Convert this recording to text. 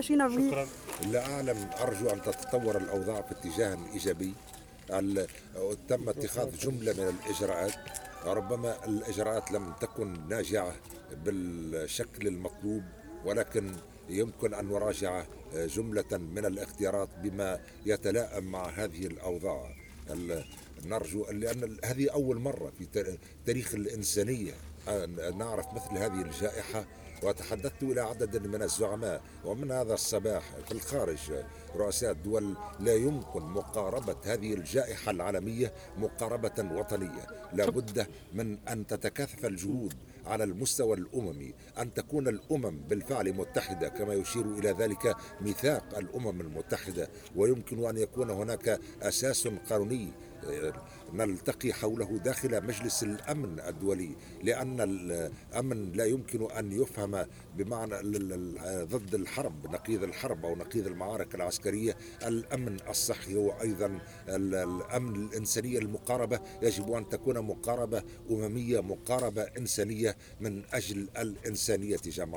مشينا فيه. شكرا. لا أعلم، أرجو أن تتطور الأوضاع في اتجاه إيجابي. ال- تم اتخاذ جملة من الإجراءات، ربما الإجراءات لم تكن ناجعة بالشكل المطلوب، ولكن يمكن أن نراجع جملة من الاختيارات بما يتلائم مع هذه الأوضاع. ال- نرجو، لأن هذه أول مرة في تاريخ الإنسانية أن نعرف مثل هذه الجائحة. وتحدثت إلى عدد من الزعماء ومن هذا الصباح في الخارج، رؤساء الدول، لا يمكن مقاربة هذه الجائحة العالمية مقاربة وطنية. لا بد من أن تتكاثف الجهود على المستوى الأممي، أن تكون الأمم بالفعل متحدة كما يشير إلى ذلك ميثاق الأمم المتحدة، ويمكن أن يكون هناك أساس قانوني نلتقي حوله داخل مجلس الأمن الدولي، لأن الأمن لا يمكن أن يفهم بمعنى ضد الحرب، نقيض الحرب أو نقيض المعارك العسكرية. الأمن الصحي هو أيضا الأمن الإنسانية. المقاربة يجب أن تكون مقاربة أممية، مقاربة إنسانية من أجل الإنسانية جمعاء.